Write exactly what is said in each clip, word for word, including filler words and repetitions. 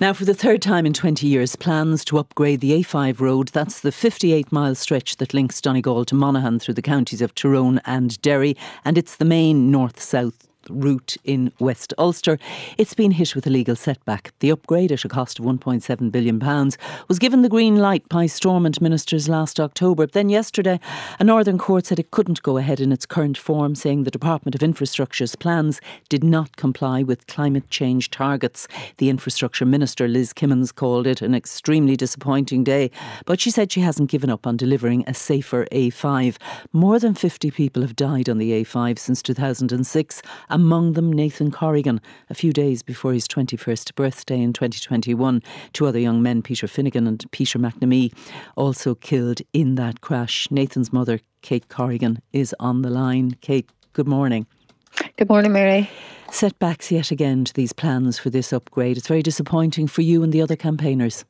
Now, for the third time in twenty years, plans to upgrade the A five road, that's the fifty-eight mile stretch that links Donegal to Monaghan through the counties of Tyrone and Derry, and it's the main north-south route in West Ulster. It's been hit with a legal setback. The upgrade, at a cost of one point seven billion pounds, was given the green light by Stormont ministers last October. Then yesterday, a Northern Court said it couldn't go ahead in its current form, saying the Department of Infrastructure's plans did not comply with climate change targets. The Infrastructure Minister, Liz Kimmins, called it an extremely disappointing day, but she said she hasn't given up on delivering a safer A five. More than fifty people have died on the A five since two thousand six, among them Nathan Corrigan, a few days before his twenty-first birthday in twenty twenty-one. Two other young men, Peter Finnegan and Peter McNamee, also killed in that crash. Nathan's mother, Kate Corrigan, is on the line. Kate, good morning. Good morning, Mary. Setbacks yet again to these plans for this upgrade. It's very disappointing for you and the other campaigners.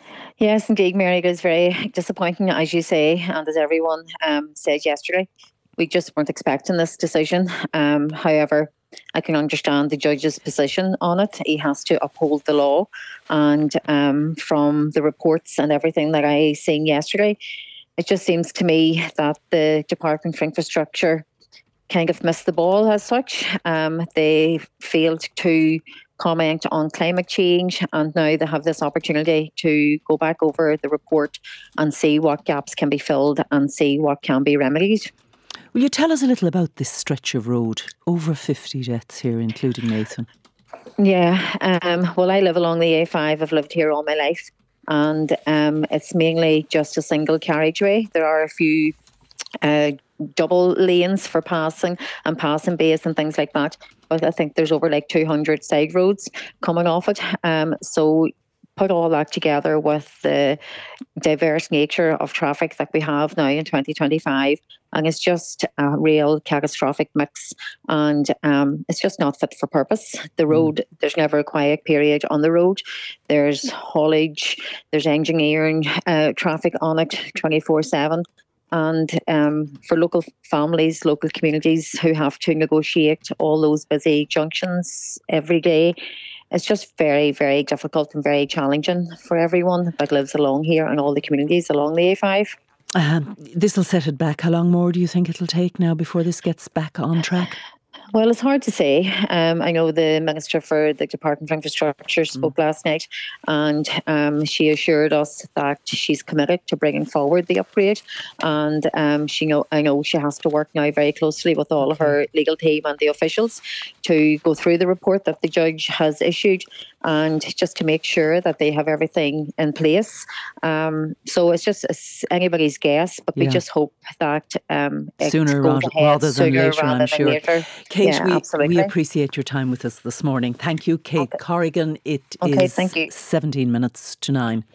Yes, indeed, Mary. It is very disappointing, as you say, and as everyone um, said yesterday. We just weren't expecting this decision. Um, however, I can understand the judge's position on it. He has to uphold the law. And um, from the reports and everything that I seen yesterday, it just seems to me that the Department for Infrastructure kind of missed the ball as such. Um, they failed to comment on climate change, and now they have this opportunity to go back over the report and see what gaps can be filled and see what can be remedied. Will you tell us a little about this stretch of road? Over fifty deaths here, including Nathan. Yeah, um, well, I live along the A five. I've lived here all my life, and um, it's mainly just a single carriageway. There are a few uh, double lanes for passing and passing bays and things like that, but I think there's over like two hundred side roads coming off it. Um, so put all that together with the diverse nature of traffic that we have now in twenty twenty-five, and it's just a real catastrophic mix, and um, it's just not fit for purpose. The road, mm. there's never a quiet period on the road. There's haulage, there's engineering, uh, traffic on it twenty-four seven. And um, for local families, local communities who have to negotiate all those busy junctions every day, it's just very, very difficult and very challenging for everyone that lives along here and all the communities along the A five. Um, this will set it back. How long more do you think it'll take now before this gets back on track? Well, it's hard to say. Um, I know the Minister for the Department of Infrastructure spoke mm. last night, and um, she assured us that she's committed to bringing forward the upgrade. And um, she know, I know she has to work now very closely with all okay. of her legal team and the officials to go through the report that the judge has issued, and just to make sure that they have everything in place. Um, so it's just it's anybody's guess, but yeah. we just hope that um, it sooner goes rather, ahead rather than sooner later, rather I'm than sure. Later. Kate, yeah, we, we appreciate your time with us this morning. Thank you, Kate okay. Corrigan. It okay, is thank you. seventeen minutes to nine.